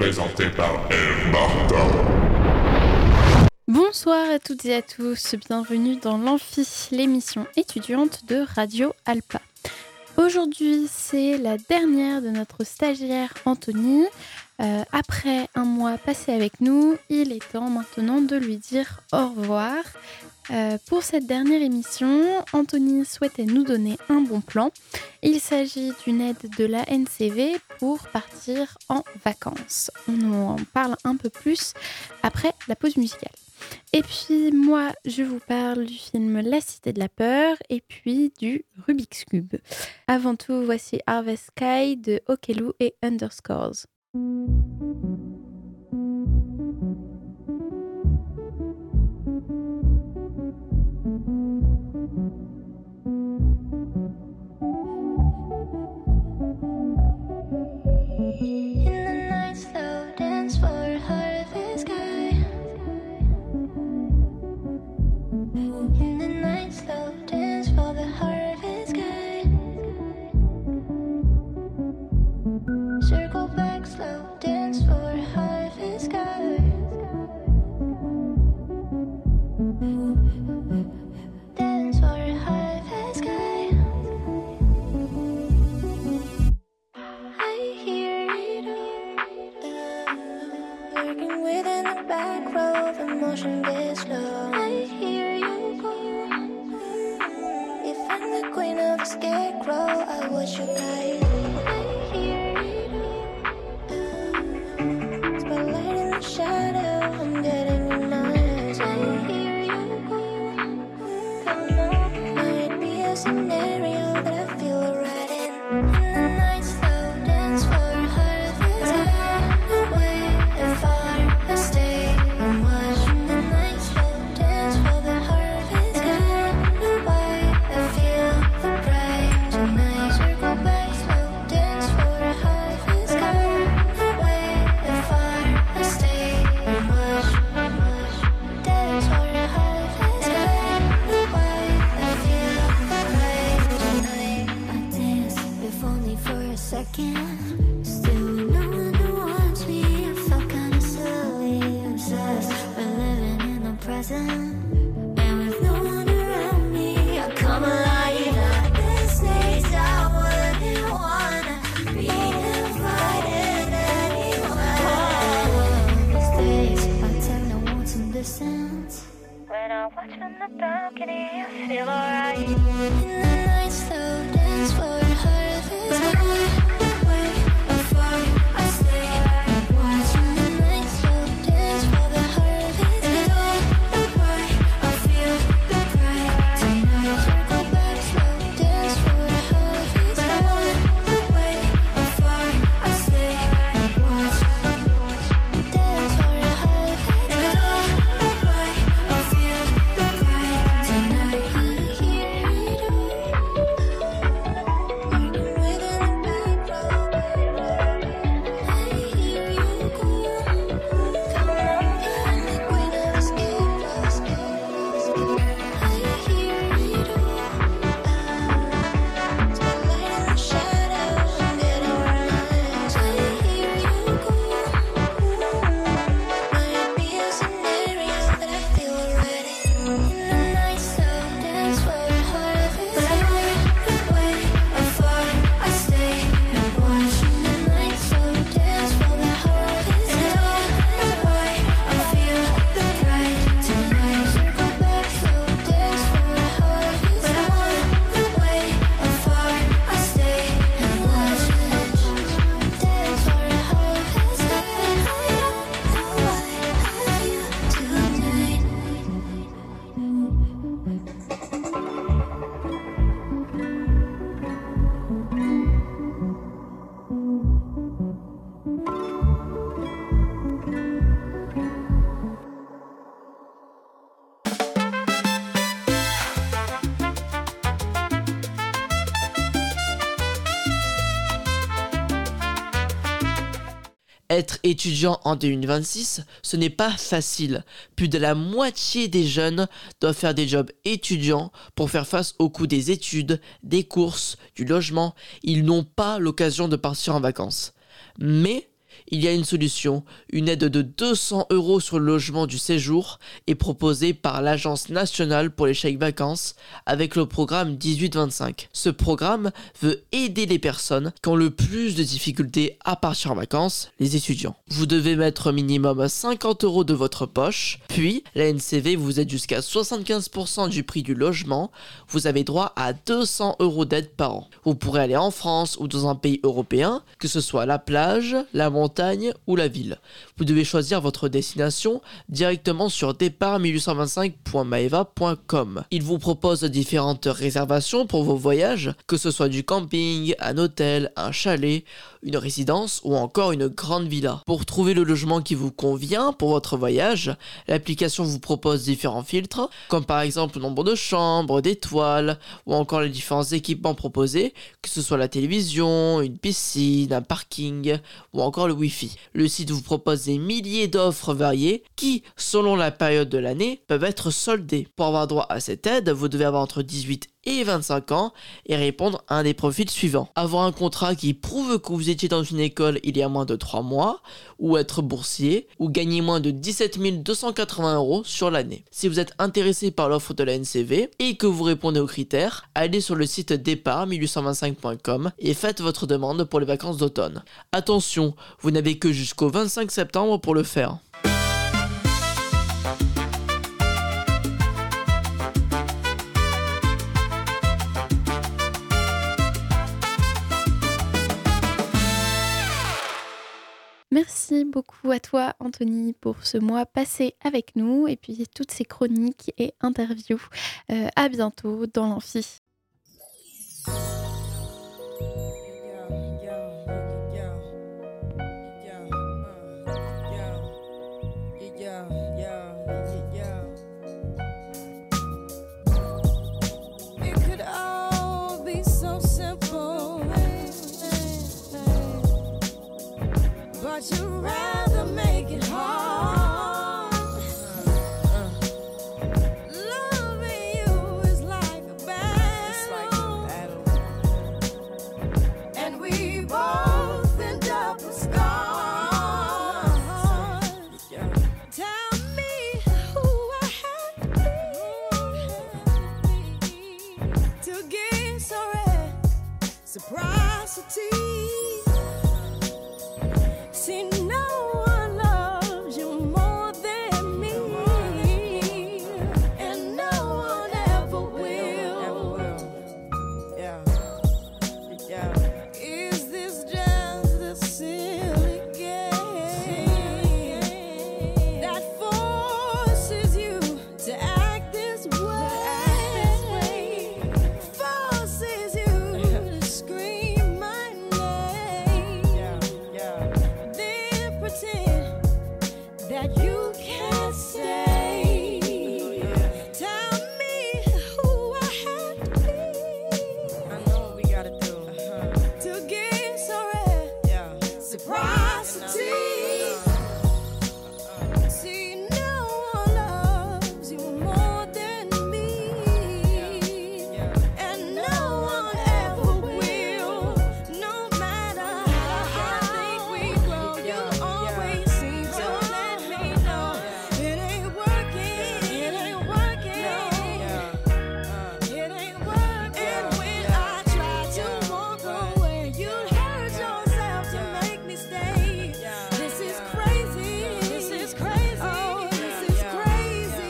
présenté par Martin. Bonsoir à toutes et à tous, bienvenue dans l'Amphi, l'émission étudiante de Radio Alpa. Aujourd'hui, c'est la dernière de notre stagiaire Anthony. Après un mois passé avec nous, il est temps maintenant de lui dire au revoir. Pour cette dernière émission, Anthony souhaitait nous donner un bon plan. Il s'agit d'une aide de la NCV pour partir en vacances. On en parle un peu plus après la pause musicale. Et puis moi, je vous parle du film La Cité de la Peur et puis du Rubik's Cube. Avant tout, voici Harvest Sky de Okelu et Underscores. Être étudiant en 2026, ce n'est pas facile. Plus de la moitié des jeunes doivent faire des jobs étudiants pour faire face au coût des études, des courses, du logement. Ils n'ont pas l'occasion de partir en vacances. Mais Il y a une solution, une aide de 200 € sur le logement du séjour est proposée par l'Agence nationale pour les chèques vacances avec le programme 18-25. Ce programme veut aider les personnes qui ont le plus de difficultés à partir en vacances, les étudiants. Vous devez mettre minimum 50 € de votre poche, puis la NCV vous aide jusqu'à 75% du prix du logement. Vous avez droit à 200 € d'aide par an. Vous pourrez aller en France ou dans un pays européen, que ce soit la plage, la montagne ou la ville. Vous devez choisir votre destination directement sur départ1825.maeva.com. Il vous propose différentes réservations pour vos voyages, que ce soit du camping, un hôtel, un chalet, une résidence ou encore une grande villa. Pour trouver le logement qui vous convient pour votre voyage, l'application vous propose différents filtres, comme par exemple le nombre de chambres, d'étoiles ou encore les différents équipements proposés, que ce soit la télévision, une piscine, un parking ou encore le Wi-Fi. Le site vous propose des milliers d'offres variées qui, selon la période de l'année, peuvent être soldées. Pour avoir droit à cette aide, vous devez avoir entre 18 et 25 ans et répondre à un des profils suivants. Avoir un contrat qui prouve que vous étiez dans une école il y a moins de 3 mois, ou être boursier, ou gagner moins de 17 280 € sur l'année. Si vous êtes intéressé par l'offre de la NCV et que vous répondez aux critères, allez sur le site départ1825.com et faites votre demande pour les vacances d'automne. Attention, vous n'avez que jusqu'au 25 septembre pour le faire. Merci beaucoup à toi, Anthony, pour ce mois passé avec nous et puis toutes ces chroniques et interviews. À bientôt dans l'Amphi. But you'd rather make it hard. Loving you is like a battle. And we both end up with scars. Tell me who I have to be to get so reciprocity. See, no one loves you more than me, and no one ever will. Is this just a silly game that forces you to act this way? Forces you to scream my name. Pretend that you can't stay. Tell me who I have to be. I know what we gotta do to get so reciprocity. See, no one loves you more than me, and no one ever will. No matter how I think we grow, you always seem to let me know it ain't working. It ain't working. It ain't working. When I try to walk away, you hurt yourself to make me stay. This is crazy. This is crazy. Oh, this is crazy.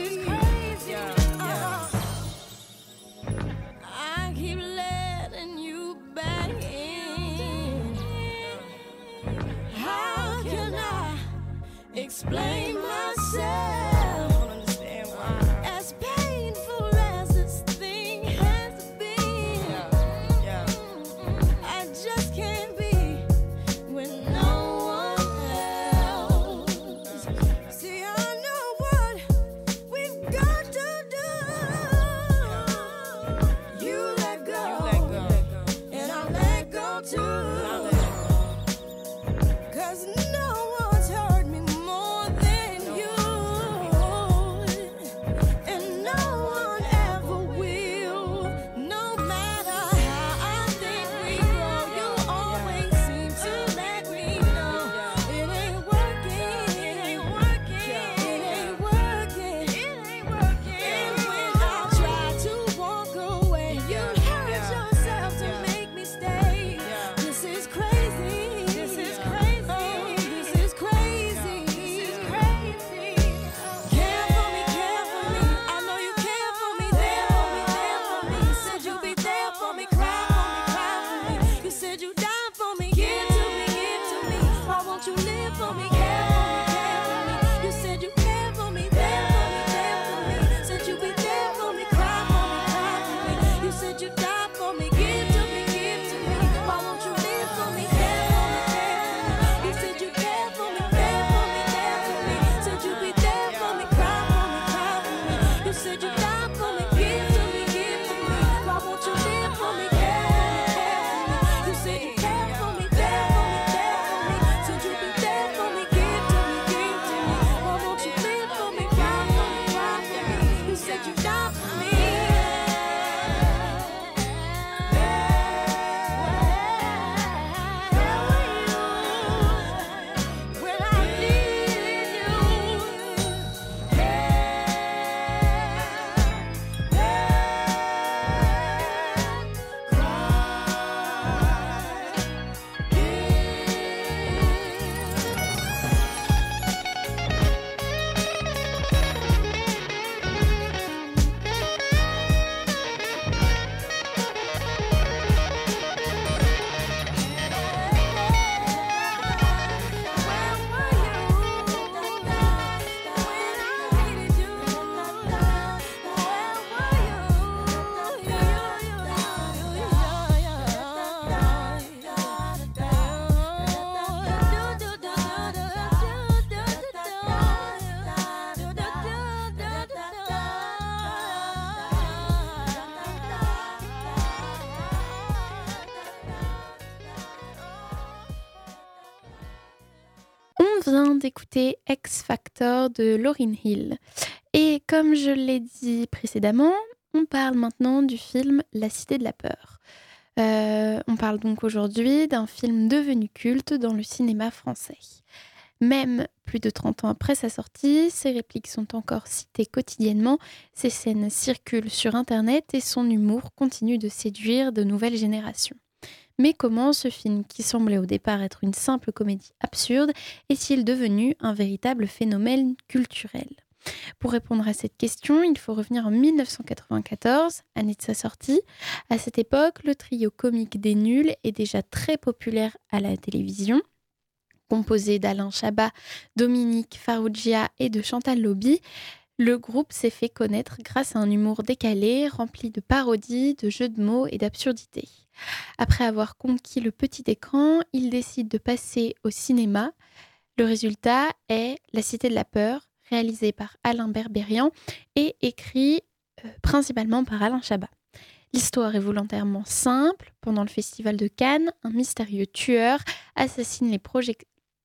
I keep letting you back in. How can I explain myself? As painful as this thing has been, I just can't be with no one else. See, I know what we've got to do. You let go, and I'll let go too. 'Cause no one's hurt me more than you, and no one ever will. No matter how I think we grow, you always seem to let me know won't you live for me, care for me? You said you care for me, there for me. Said you be there for me, cry for me. You said you die for me, give to me, give to me. Why won't you live for me, care for me? You said you care for me, there for me. Said you be there for me, cry for me. You said you die for me, give to me, give to me. Why won't you live for me, care for me? You said you care for me, there for me. Said you be there for me, give to me, give to me. Why won't you live for me, cry for me? You said you die for me. When I need On vient d'écouter X Factor de Lauryn Hill. Et comme je l'ai dit précédemment, on parle maintenant du film La Cité de la Peur. On parle donc aujourd'hui d'un film devenu culte dans le cinéma français. Même plus de 30 ans après sa sortie, ses répliques sont encore citées quotidiennement, ses scènes circulent sur Internet et son humour continue de séduire de nouvelles générations. Mais comment ce film, qui semblait au départ être une simple comédie absurde, est-il devenu un véritable phénomène culturel ? Pour répondre à cette question, il faut revenir en 1994, année de sa sortie. À cette époque, le trio comique des Nuls est déjà très populaire à la télévision. Composé d'Alain Chabat, Dominique Farrugia et de Chantal Lobby, le groupe s'est fait connaître grâce à un humour décalé, rempli de parodies, de jeux de mots et d'absurdités. Après avoir conquis le petit écran, ils décident de passer au cinéma. Le résultat est La Cité de la Peur, réalisé par Alain Berberian et écrit principalement par Alain Chabat. L'histoire est volontairement simple. Pendant le festival de Cannes, un mystérieux tueur assassine les projecteurs.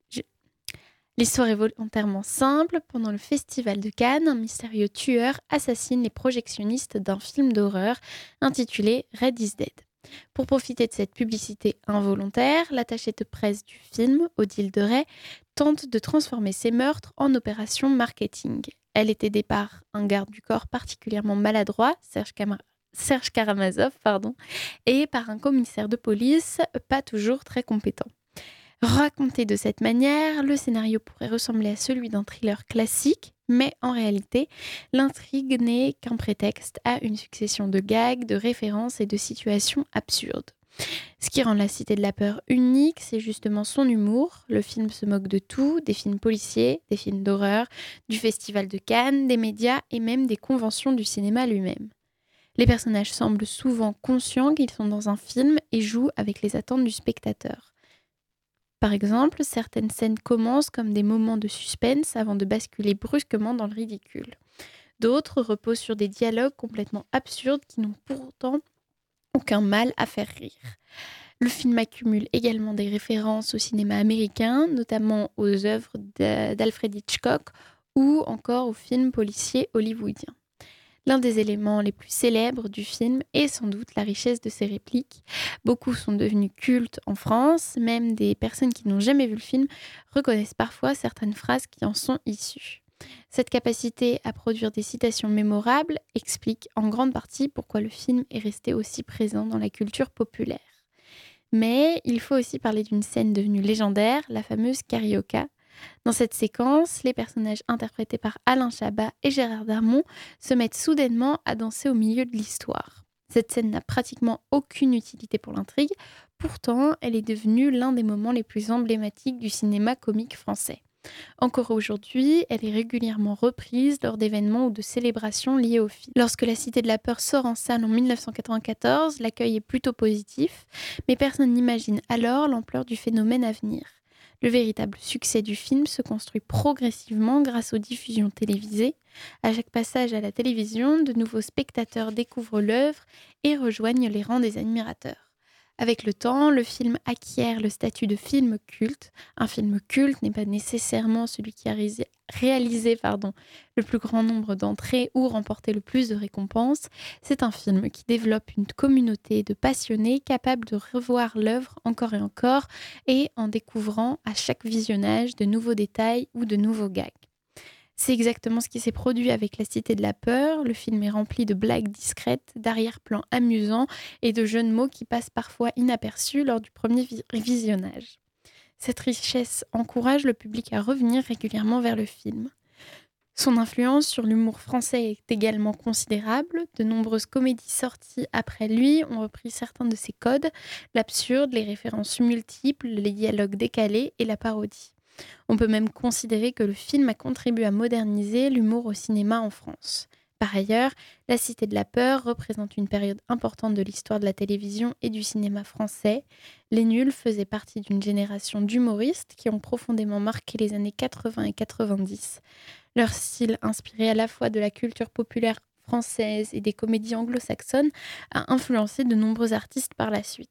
L'histoire est volontairement simple. Pendant le festival de Cannes, un mystérieux tueur assassine les projectionnistes d'un film d'horreur intitulé Red is Dead. Pour profiter de cette publicité involontaire, l'attachée de presse du film, Odile de Ray, tente de transformer ces meurtres en opération marketing. Elle est aidée par un garde du corps particulièrement maladroit, Serge Karamazov, et par un commissaire de police pas toujours très compétent. Raconté de cette manière, le scénario pourrait ressembler à celui d'un thriller classique, mais en réalité, l'intrigue n'est qu'un prétexte à une succession de gags, de références et de situations absurdes. Ce qui rend La Cité de la Peur unique, c'est justement son humour. Le film se moque de tout, des films policiers, des films d'horreur, du festival de Cannes, des médias et même des conventions du cinéma lui-même. Les personnages semblent souvent conscients qu'ils sont dans un film et jouent avec les attentes du spectateur. Par exemple, certaines scènes commencent comme des moments de suspense avant de basculer brusquement dans le ridicule. D'autres reposent sur des dialogues complètement absurdes qui n'ont pourtant aucun mal à faire rire. Le film accumule également des références au cinéma américain, notamment aux œuvres d'Alfred Hitchcock ou encore aux films policiers hollywoodiens. L'un des éléments les plus célèbres du film est sans doute la richesse de ses répliques. Beaucoup sont devenus cultes en France, même des personnes qui n'ont jamais vu le film reconnaissent parfois certaines phrases qui en sont issues. Cette capacité à produire des citations mémorables explique en grande partie pourquoi le film est resté aussi présent dans la culture populaire. Mais il faut aussi parler d'une scène devenue légendaire, la fameuse carioca. Dans cette séquence, les personnages interprétés par Alain Chabat et Gérard Darmon se mettent soudainement à danser au milieu de l'histoire. Cette scène n'a pratiquement aucune utilité pour l'intrigue. Pourtant, elle est devenue l'un des moments les plus emblématiques du cinéma comique français. Encore aujourd'hui, elle est régulièrement reprise lors d'événements ou de célébrations liées au film. Lorsque La Cité de la Peur sort en salle en 1994, l'accueil est plutôt positif, mais personne n'imagine alors l'ampleur du phénomène à venir. Le véritable succès du film se construit progressivement grâce aux diffusions télévisées. À chaque passage à la télévision, de nouveaux spectateurs découvrent l'œuvre et rejoignent les rangs des admirateurs. Avec le temps, le film acquiert le statut de film culte. Un film culte n'est pas nécessairement celui qui a réalisé le plus grand nombre d'entrées ou remporté le plus de récompenses. C'est un film qui développe une communauté de passionnés capables de revoir l'œuvre encore et encore et en découvrant à chaque visionnage de nouveaux détails ou de nouveaux gags. C'est exactement ce qui s'est produit avec La Cité de la Peur. Le film est rempli de blagues discrètes, d'arrière-plans amusants et de jeux de mots qui passent parfois inaperçus lors du premier visionnage. Cette richesse encourage le public à revenir régulièrement vers le film. Son influence sur l'humour français est également considérable. De nombreuses comédies sorties après lui ont repris certains de ses codes, l'absurde, les références multiples, les dialogues décalés et la parodie. On peut même considérer que le film a contribué à moderniser l'humour au cinéma en France. Par ailleurs, La Cité de la Peur représente une période importante de l'histoire de la télévision et du cinéma français. Les Nuls faisaient partie d'une génération d'humoristes qui ont profondément marqué les années 80 et 90. Leur style, inspiré à la fois de la culture populaire française et des comédies anglo-saxonnes, a influencé de nombreux artistes par la suite.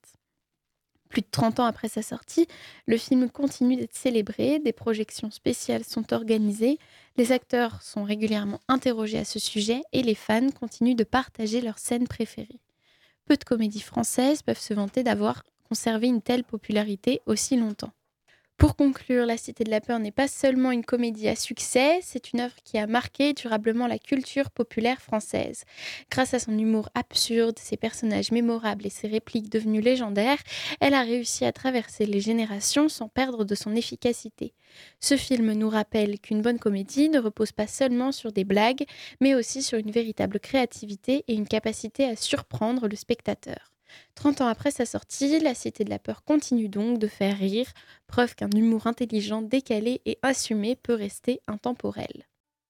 Plus de 30 ans après sa sortie, le film continue d'être célébré, des projections spéciales sont organisées, les acteurs sont régulièrement interrogés à ce sujet et les fans continuent de partager leurs scènes préférées. Peu de comédies françaises peuvent se vanter d'avoir conservé une telle popularité aussi longtemps. Pour conclure, La Cité de la Peur n'est pas seulement une comédie à succès, c'est une œuvre qui a marqué durablement la culture populaire française. Grâce à son humour absurde, ses personnages mémorables et ses répliques devenues légendaires, elle a réussi à traverser les générations sans perdre de son efficacité. Ce film nous rappelle qu'une bonne comédie ne repose pas seulement sur des blagues, mais aussi sur une véritable créativité et une capacité à surprendre le spectateur. 30 ans après sa sortie, La Cité de la Peur continue donc de faire rire, preuve qu'un humour intelligent, décalé et assumé peut rester intemporel.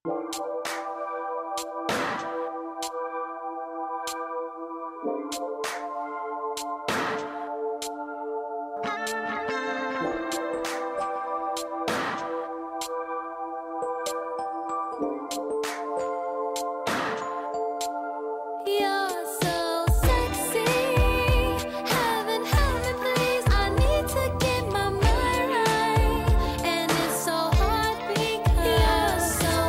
You're so sexy, heaven help me please. I need to get my mind right, and it's so hard because you're so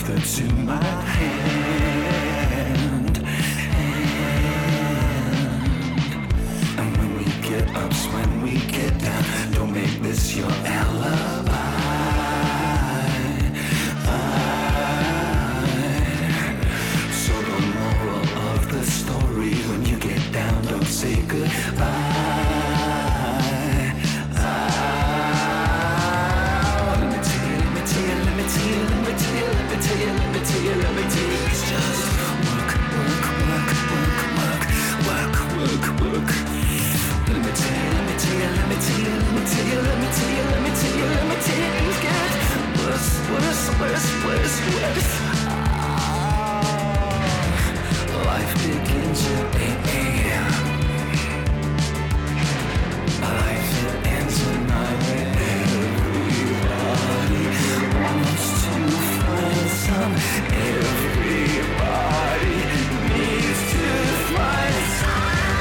knife that's in my hand. And when we get up's when we get down. Don't make this your alibi. So the moral of the story, when you get down, don't say goodbye. It's just work. Let me tell you, things get worse. Life begins at 8 a.m. Life that ends at 9 Everybody wants to find some. Everybody needs to find some.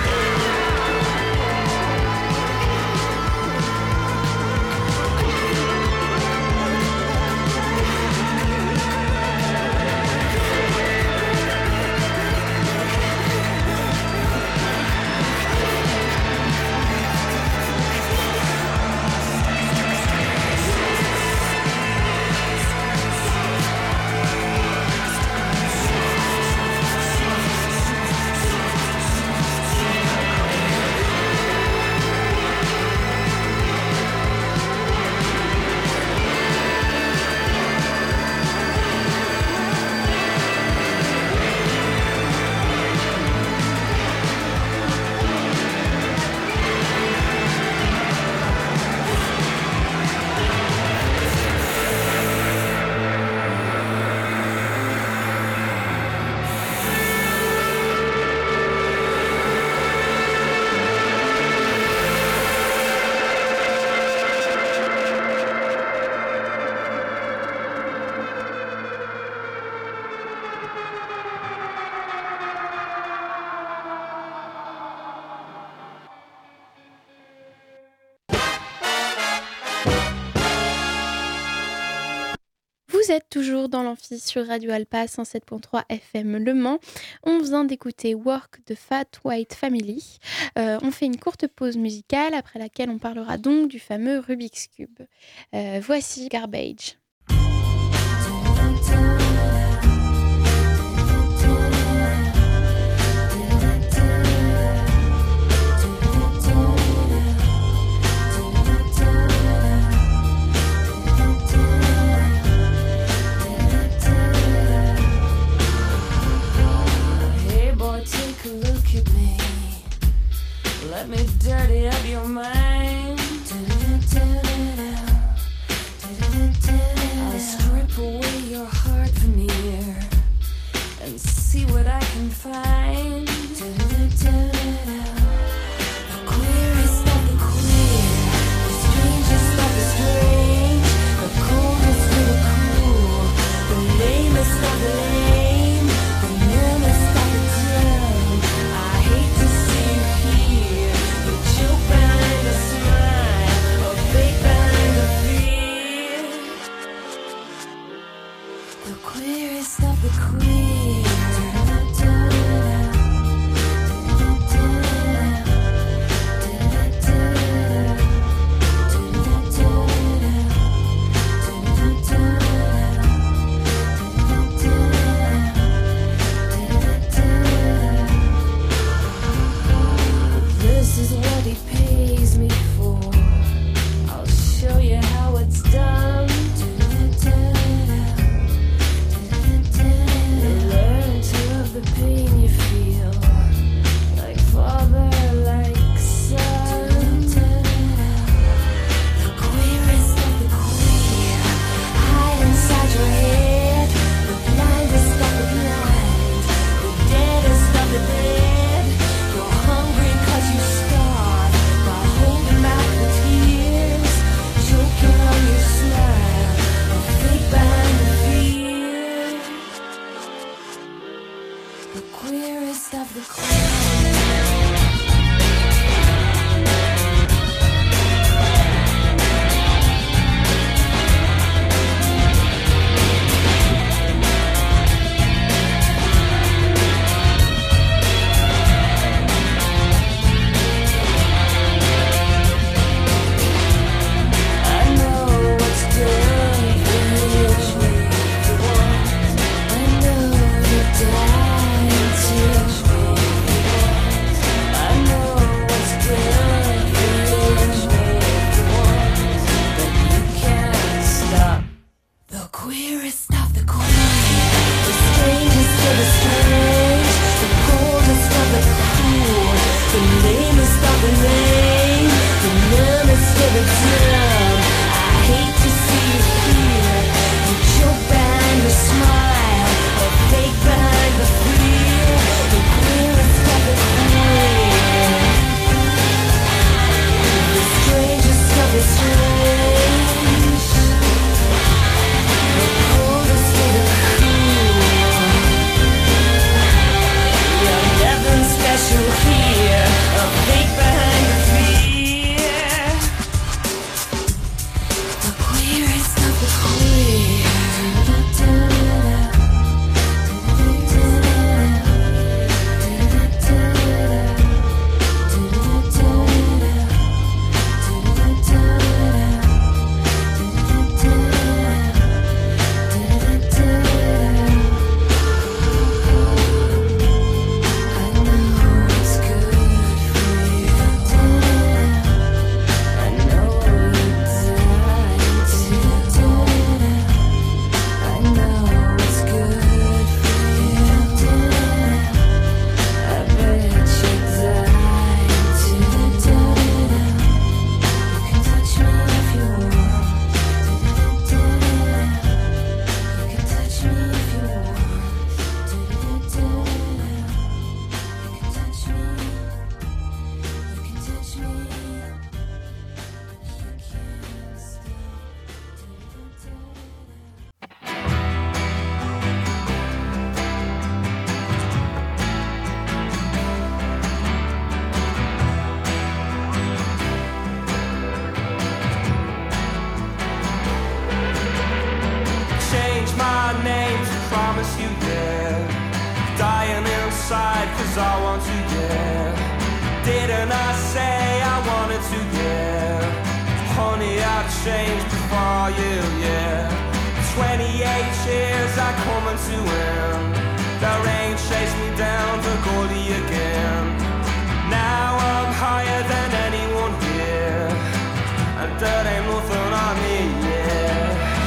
Vous êtes toujours dans l'amphi sur Radio Alpa 107.3 FM Le Mans. On vient d'écouter Work de Fat White Family. On fait une courte pause musicale après laquelle on parlera donc du fameux Rubik's Cube. Voici Garbage. Let me dirty up your mind. I'll strip away your heart veneer and see what I can find. The queerest of the queer, the strangest of the strange, the coldest of the cool, the lamest of the lame, the numbest of the dumb. I hate to see you here, the joke behind a smile, a fake behind a fear. The queerest of the queer. This is what he pays me for. I'll show you how it's done. Learn to 'cause I want to get. Didn't I say I wanted to get? Honey, I've changed before you, yeah. 28 years are coming to end. The rain chased me down to Goldie again. Now I'm higher than anyone here, and there ain't nothing on me, yeah.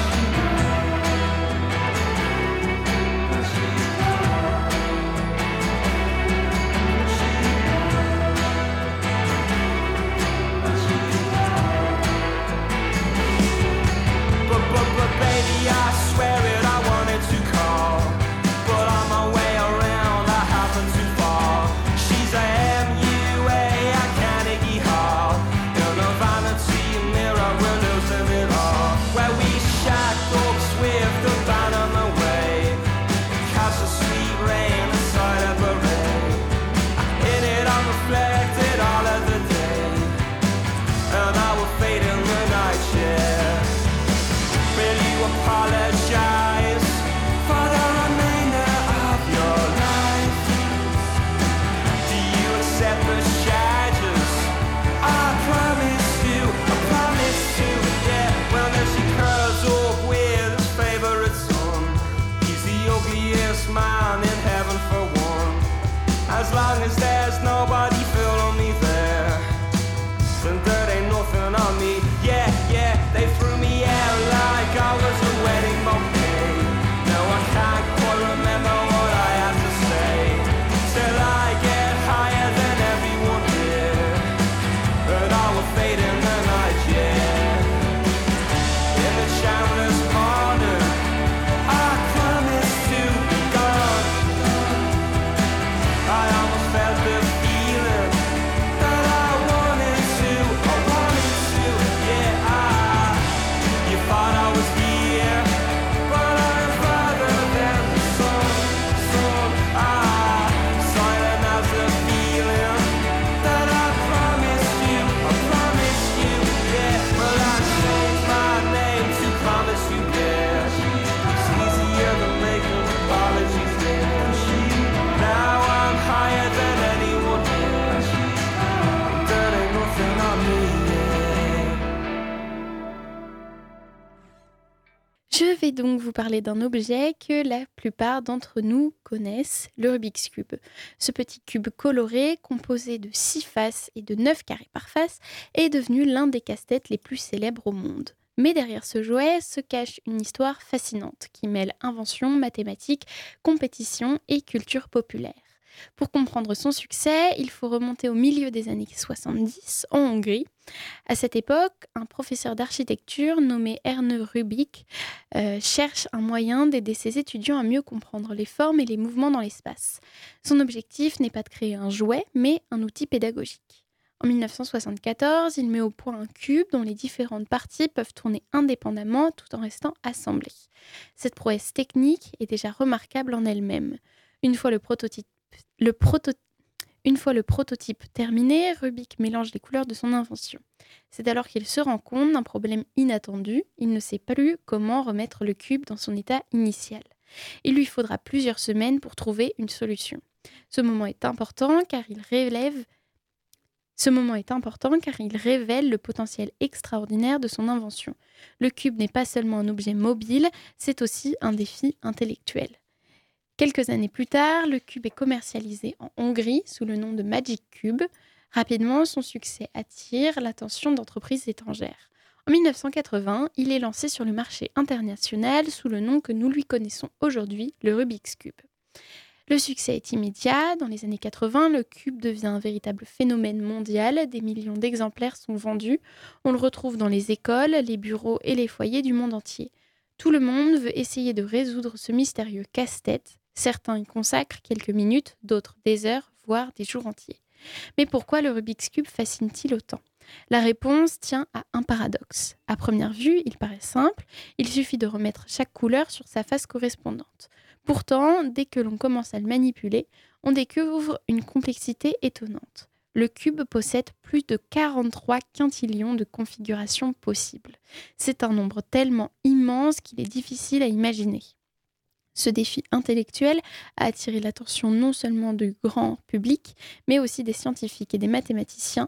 But baby, I swear it, I wanted to call, but on my way around I happened to fall. She's a MUA, a Carnegie Hall, in a vanity mirror, we're losing it all. Where we shacked up Swift, the band on the way, catch the sweet rain inside a beret. In it I reflected all of the day, and I will fade in the night, yeah. Will you apologize for the remainder of your life? Do you accept the charges? I promise to, yeah. Well, then she curls up with his favorite son. He's the ugliest man in heaven for one. As long as there's nobody feeling me there, then there ain't nothing on me. Yeah, yeah, they threw me out like I was a wedding bouquet. No, I can't quite remember what I had to say. Till I get higher than everyone here, and I will fade in the night, yeah. In the Chandler's corner, I promise to be gone. I almost felt the feeling that I wanted to, yeah. You thought I was here, but I'm farther than the sun. Silent as the feeling that I promised you, yeah. Well, I changed my name to promise you, yeah. It's easier than making apologies, yeah. Now I'm higher than anyone here, and there ain't nothing on me, yeah. Je vais donc vous parler d'un objet que la plupart d'entre nous connaissent, le Rubik's Cube. Ce petit cube coloré, composé de 6 faces et de 9 carrés par face, est devenu l'un des casse-têtes les plus célèbres au monde. Mais derrière ce jouet se cache une histoire fascinante qui mêle invention, mathématiques, compétition et culture populaire. Pour comprendre son succès, il faut remonter au milieu des années 70 en Hongrie. À cette époque, un professeur d'architecture nommé Ernő Rubik cherche un moyen d'aider ses étudiants à mieux comprendre les formes et les mouvements dans l'espace. Son objectif n'est pas de créer un jouet, mais un outil pédagogique. En 1974, il met au point un cube dont les différentes parties peuvent tourner indépendamment tout en restant assemblées. Cette prouesse technique est déjà remarquable en elle-même. Une fois le prototype terminé, Rubik mélange les couleurs de son invention. C'est alors qu'il se rend compte d'un problème inattendu. Il ne sait plus comment remettre le cube dans son état initial. Il lui faudra plusieurs semaines pour trouver une solution. Ce moment est important car il révèle le potentiel extraordinaire de son invention. Le cube n'est pas seulement un objet mobile, c'est aussi un défi intellectuel. Quelques années plus tard, le cube est commercialisé en Hongrie sous le nom de Magic Cube. Rapidement, son succès attire l'attention d'entreprises étrangères. En 1980, il est lancé sur le marché international sous le nom que nous lui connaissons aujourd'hui, le Rubik's Cube. Le succès est immédiat. Dans les années 80, le cube devient un véritable phénomène mondial. Des millions d'exemplaires sont vendus. On le retrouve dans les écoles, les bureaux et les foyers du monde entier. Tout le monde veut essayer de résoudre ce mystérieux casse-tête. Certains y consacrent quelques minutes, d'autres des heures, voire des jours entiers. Mais pourquoi le Rubik's Cube fascine-t-il autant ? La réponse tient à un paradoxe. À première vue, il paraît simple, il suffit de remettre chaque couleur sur sa face correspondante. Pourtant, dès que l'on commence à le manipuler, on découvre une complexité étonnante. Le cube possède plus de 43 quintillions de configurations possibles. C'est un nombre tellement immense qu'il est difficile à imaginer. Ce défi intellectuel a attiré l'attention non seulement du grand public, mais aussi des scientifiques et des mathématiciens.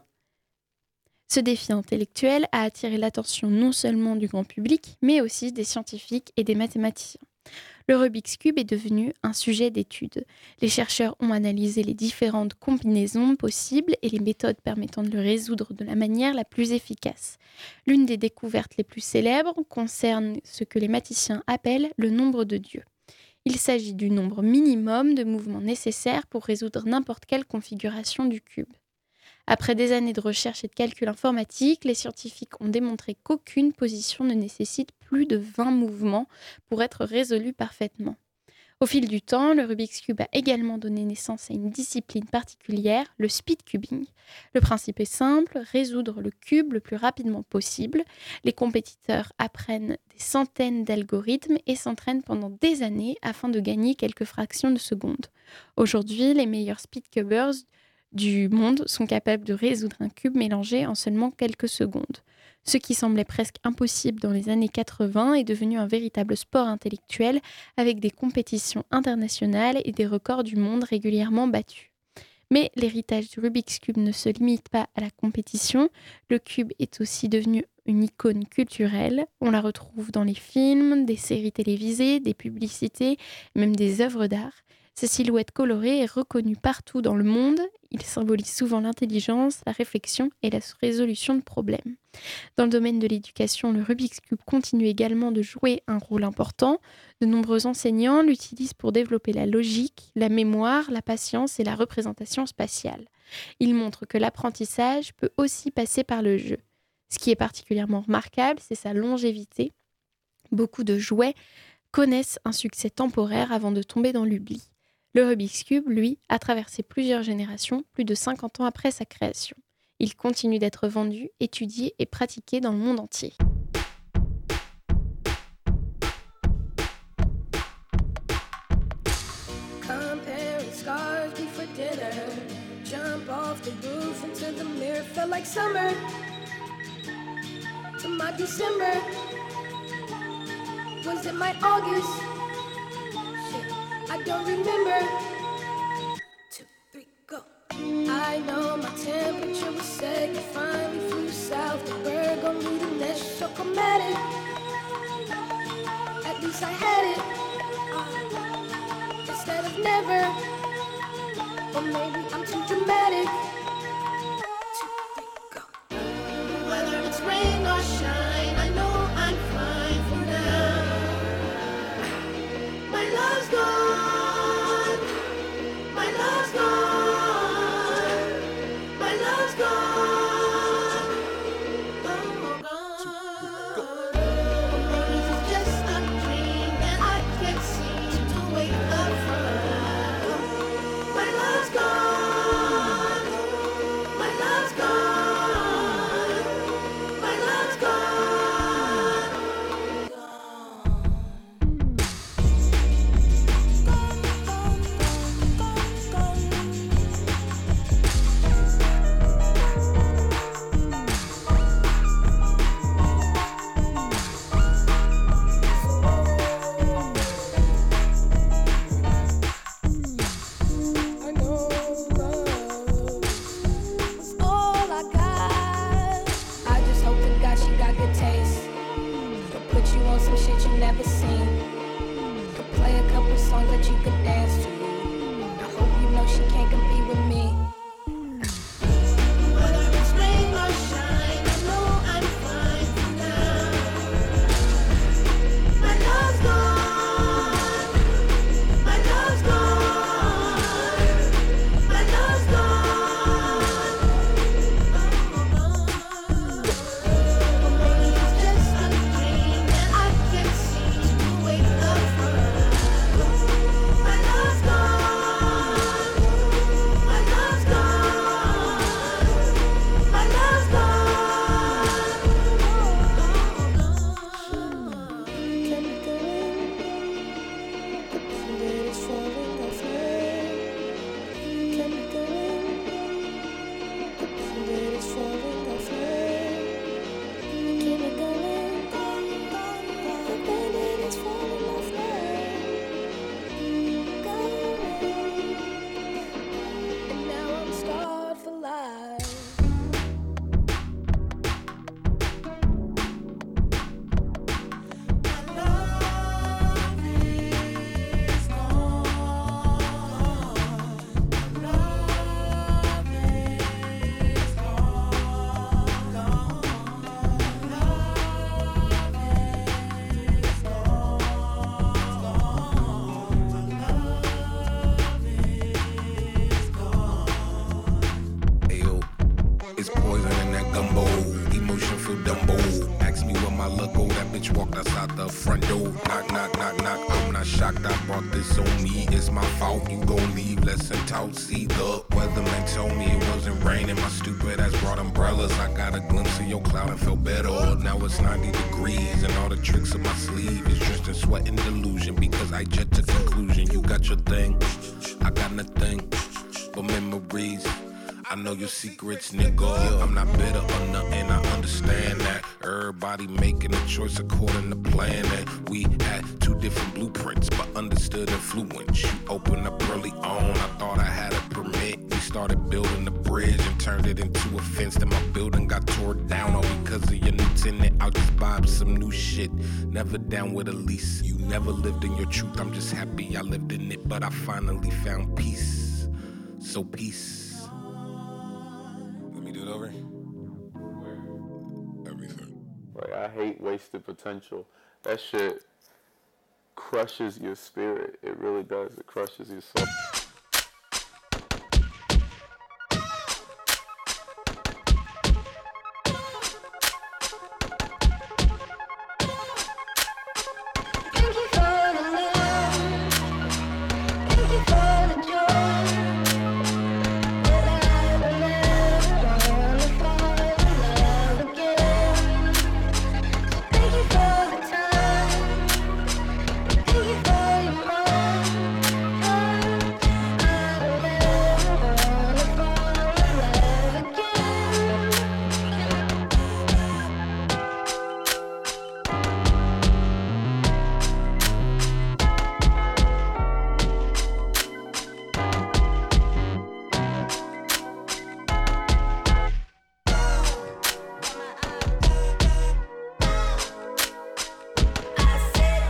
Ce défi intellectuel a attiré l'attention non seulement du grand public, mais aussi des scientifiques et des mathématiciens. Le Rubik's Cube est devenu un sujet d'étude. Les chercheurs ont analysé les différentes combinaisons possibles et les méthodes permettant de le résoudre de la manière la plus efficace. L'une des découvertes les plus célèbres concerne ce que les mathématiciens appellent le nombre de Dieu. Il s'agit du nombre minimum de mouvements nécessaires pour résoudre n'importe quelle configuration du cube. Après des années de recherche et de calcul informatique, les scientifiques ont démontré qu'aucune position ne nécessite plus de 20 mouvements pour être résolue parfaitement. Au fil du temps, le Rubik's Cube a également donné naissance à une discipline particulière, le speedcubing. Le principe est simple, résoudre le cube le plus rapidement possible. Les compétiteurs apprennent des centaines d'algorithmes et s'entraînent pendant des années afin de gagner quelques fractions de seconde. Aujourd'hui, les meilleurs speedcubers du monde sont capables de résoudre un cube mélangé en seulement quelques secondes. Ce qui semblait presque impossible dans les années 80 est devenu un véritable sport intellectuel avec des compétitions internationales et des records du monde régulièrement battus. Mais l'héritage du Rubik's Cube ne se limite pas à la compétition. Le cube est aussi devenu une icône culturelle. On la retrouve dans les films, des séries télévisées, des publicités, même des œuvres d'art. Sa silhouette colorée est reconnue partout dans le monde. Il symbolise souvent l'intelligence, la réflexion et la résolution de problèmes. Dans le domaine de l'éducation, le Rubik's Cube continue également de jouer un rôle important. De nombreux enseignants l'utilisent pour développer la logique, la mémoire, la patience et la représentation spatiale. Il montre que l'apprentissage peut aussi passer par le jeu. Ce qui est particulièrement remarquable, c'est sa longévité. Beaucoup de jouets connaissent un succès temporaire avant de tomber dans l'oubli. Le Rubik's Cube, lui, a traversé plusieurs générations, plus de 50 ans après sa création. Il continue d'être vendu, étudié et pratiqué dans le monde entier. Comparing scars before dinner. Jump off the roof into the mirror. Felt like summer to my December. Was it my August? Shit, I don't remember. 2, 3, go. I know my temperature was set. You finally flew south. The bird gon' need a nest. So chromatic. At least I had it. Instead of never. Or maybe I'm too dramatic. 2, 3, go. Whether it's rain or shine, I know I'm fine for now. My love's gone. My love's gone. My love's gone. Oh, gone. Or is it just a dream that I can't seem to wake up from? My love's gone. My love's gone. My love's gone. Knock, knock, I'm not shocked I brought this on me. It's my fault, you gon' leave, lesson taught. See, the weatherman told me it wasn't raining. My stupid ass brought umbrellas. I got a glimpse of your cloud and felt better. Now it's 90 degrees and all the tricks of my sleeve is drenched in sweat and delusion. Because I jet to conclusion. You got your thing, I got nothing but memories. I know your secrets, nigga. I'm not bitter or nothing, I understand that. Everybody making a choice according to plan. And we had two different blueprints, but understood influence. You opened up early on, I thought I had a permit. We started building the bridge and turned it into a fence. Then my building got tore down all because of your new tenant. I'll just buy some new shit, never down with a lease. You never lived in your truth, I'm just happy I lived in it. But I finally found peace, so peace. Let me do it over. Everything. Like, I hate wasted potential. That shit crushes your spirit. It really does. It crushes your soul. Thank you for the love. Thank you for the joy. That I will never wanna fall in love again. Thank you for the time. Thank you for your mind. I will never wanna fall in love again. I said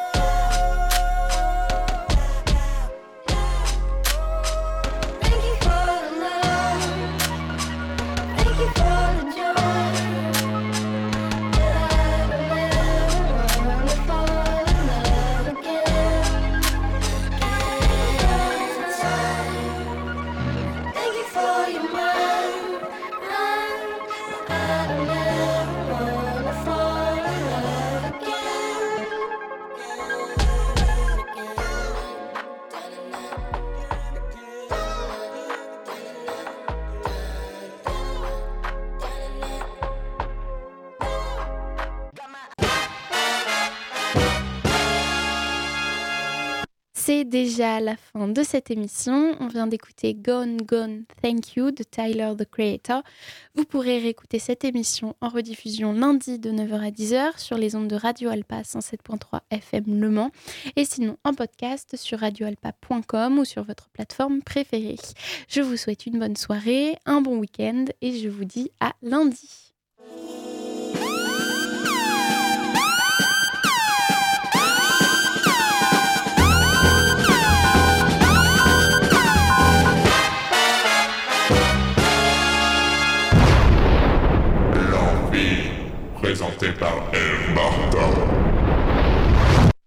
thank you for the love. Thank you for the joy. That I will never wanna fall in love again. Thank you for your mind. I will never wanna fall in love C'est déjà la fin de cette émission. On vient d'écouter Gone Gone Thank You de Tyler, the Creator. Vous pourrez réécouter cette émission en rediffusion lundi de 9h à 10h sur les ondes de Radio Alpa 107.3 FM Le Mans et sinon en podcast sur radioalpa.com ou sur votre plateforme préférée. Je vous souhaite une bonne soirée, un bon week-end et je vous dis à lundi.